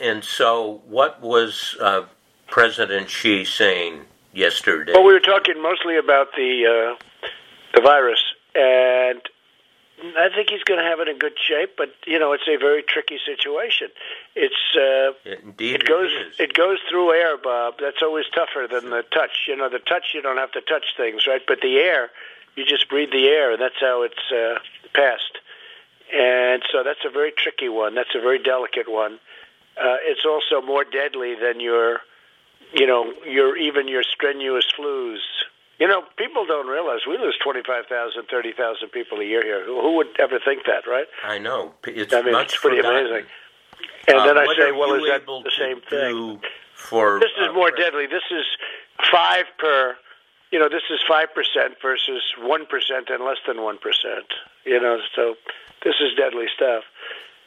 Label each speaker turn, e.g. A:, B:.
A: And so what was President Xi saying yesterday?
B: Well, we were talking mostly about the virus, and I think he's going to have it in good shape. But it's a very tricky situation.
A: Indeed,
B: it goes through air, Bob. That's always tougher than the touch. The touch, you don't have to touch things, right? But the air, you just breathe the air, and that's how it's passed. And so that's a very tricky one. That's a very delicate one. It's also more deadly than your strenuous flus. People don't realize we lose 25,000, 30,000 people a year here. Who would ever think that, right?
A: I know. It's
B: pretty amazing. And then I say, well, is that the same thing? This is more deadly. This is 5 per. This is 5% versus 1% and less than 1%. So this is deadly stuff.